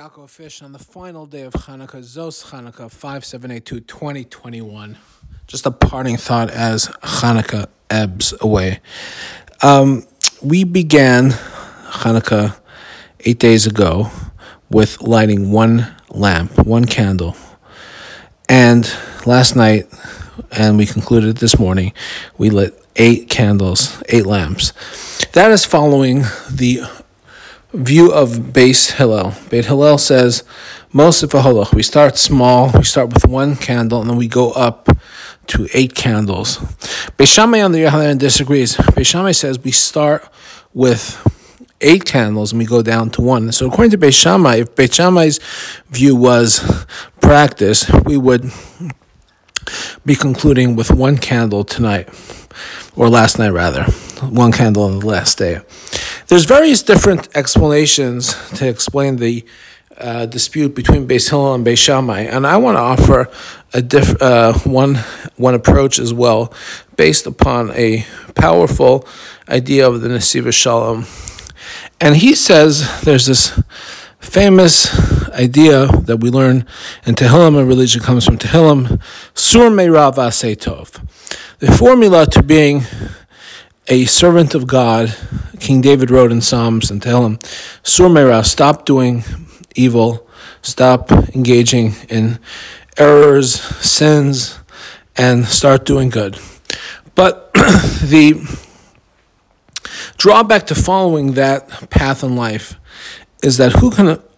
Yaakov Fish on the final day of Hanukkah, Zos Hanukkah 5782-2021. Just a parting thought as Hanukkah ebbs away. We began Hanukkah 8 days ago with lighting one lamp, one candle. And last night, and we concluded this morning, we lit 8 candles, 8 lamps. That is following the view of Beis Hillel. Beit Hillel says, Mosif Holoch. We start small, we start with one candle, and then we go up to 8 candles. Beis Shammai, on the other hand, disagrees. Beis Shammai says we start with 8 candles and we go down to 1. So according to Beis Shammai, if Beis Shammai's view was practice, we would be concluding with 1 candle tonight, or last night rather, 1 candle on the last day. There's various different explanations to explain the dispute between Beis Hillel and Beis Shammai, and I want to offer a one approach as well, based upon a powerful idea of the Nesiva Shalom. And he says there's this famous idea that we learn in Tehillim, and religion comes from Tehillim, Sur Meira V'aseh Tov. The formula to being a servant of God, King David wrote in Psalms and Tehillim, Sur Meira, stop doing evil, stop engaging in errors, sins, and start doing good. But the drawback to following that path in life is that who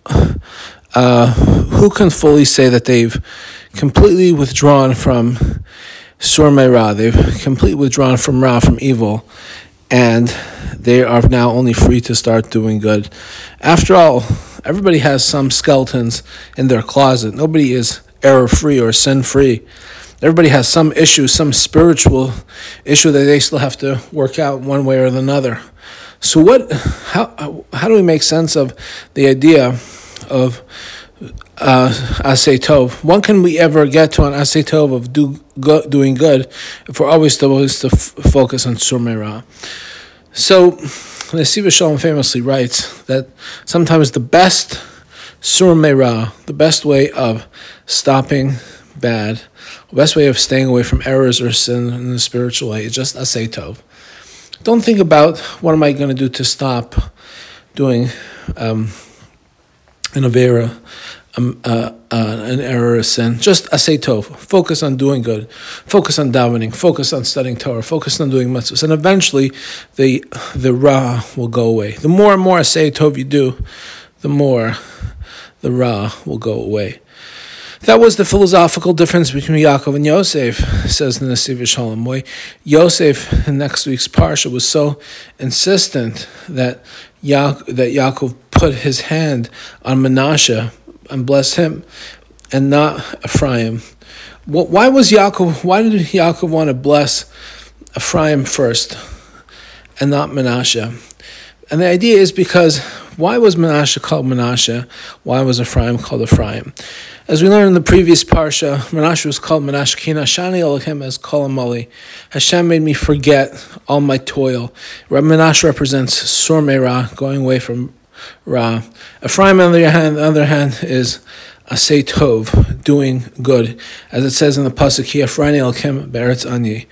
can fully say that they've completely withdrawn from Sur Meira, they've completely withdrawn from Ra, from evil, and they are now only free to start doing good. After all, everybody has some skeletons in their closet. Nobody is error-free or sin-free. Everybody has some issue, some spiritual issue that they still have to work out one way or another. So how do we make sense of the idea of Aseh Tov? When can we ever get to an Aseh Tov of doing good if we're always supposed to focus on Sur Meira? So Nesiva Shalom famously writes that sometimes the best Sur Meira, the best way of stopping bad, the best way of staying away from errors or sin in the spiritual way is just Aseh Tov. Don't think about what am I going to do to stop doing an avera, an error, a sin. Just Aseh Tov. Focus on doing good. Focus on davening. Focus on studying Torah. Focus on doing mitzvahs. And eventually, the Ra will go away. The more and more Aseh Tov you do, the more the Ra will go away. That was the philosophical difference between Yaakov and Yosef, says the Nesiva Shalom. Yosef, in next week's parsha, was so insistent that Yaakov put his hand on Menashe and blessed him, and not Ephraim. Why did Yaakov want to bless Ephraim first and not Menashe? And the idea is because why was Menashe called Menashe? Why was Ephraim called Ephraim? As we learned in the previous parsha, Menashe was called Menashe Kina Shani Elohim as Kol Amali. Hashem made me forget all my toil. Menashe represents Sur Meira, going away from Ra. Ephraim, on the other hand, is Aseh Tov, doing good, as it says in the pasuk, Ki Ephraim Elohim Be'eretz Ani.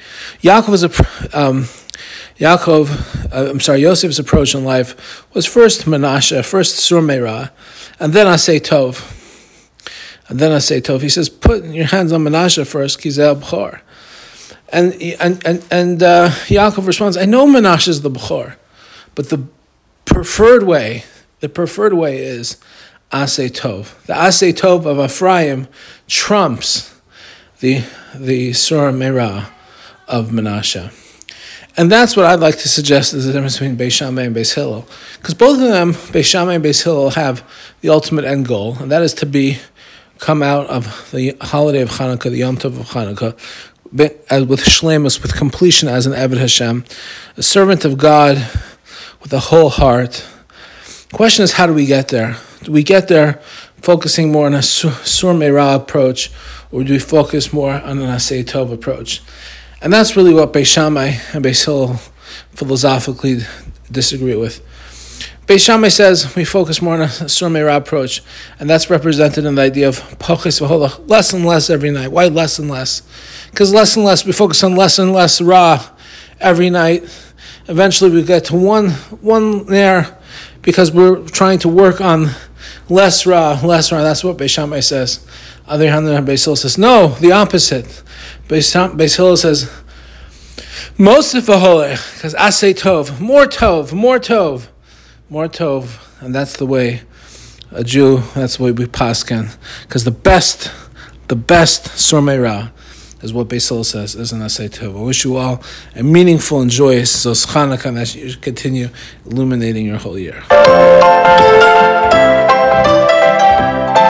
Yosef's approach in life was first Menashe, first Sur Meira, and then Aseh Tov. He says, put your hands on Menashe first, Kizeh B'chor. And Yaakov responds, I know Menashe is the B'chor, but the preferred way is Aseh Tov. The Aseh Tov of Ephraim trumps the Sur Meira of Menashe. And that's what I'd like to suggest is the difference between Beis Shammai and Beis Hillel. Because both of them, Beis Shammai and Beis Hillel, have the ultimate end goal, and that is to come out of the holiday of Hanukkah, the Yom Tov of Hanukkah, with shleimus, with completion as an Eved Hashem, a servant of God with a whole heart. The question is, how do we get there? Do we get there focusing more on a Sur Meira approach, or do we focus more on an Aseh Tov approach? And that's really what Beis Shammai and Beis Hillel philosophically disagree with. Beis Shammai says we focus more on a Surmei Ra approach, and that's represented in the idea of Pachis V'Holach, less and less every night. Why less and less? Because less and less, we focus on less and less Ra every night. Eventually we get to one there, because we're trying to work on less Ra. That's what Beis Shammai says. Other hand, Beis Hillel says, no, the opposite. Beis Hillel says, Mosif V'Holach, because Asay Tov, more Tov, and that's the way a Jew, that's the way we paskin. Because the best Surmei Ra is what Beis Hillel says, is an Asay Tov. I wish you all a meaningful and joyous Zos Chanukah, and that you continue illuminating your whole year.